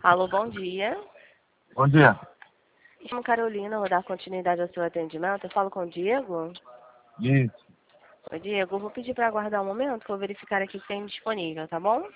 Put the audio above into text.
Alô, bom dia. Bom dia. Me chamo Carolina, vou dar continuidade ao seu atendimento. Eu falo com o Diego? Isso. Oi, Diego, eu vou pedir para aguardar um momento que eu vou verificar aqui se tem disponível, tá bom?